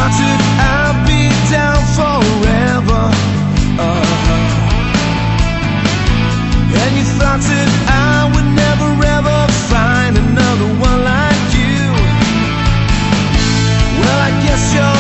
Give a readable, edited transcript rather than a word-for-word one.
thought that I'd be down forever, and you thought that I would never ever find another one like you. Well, I guess you're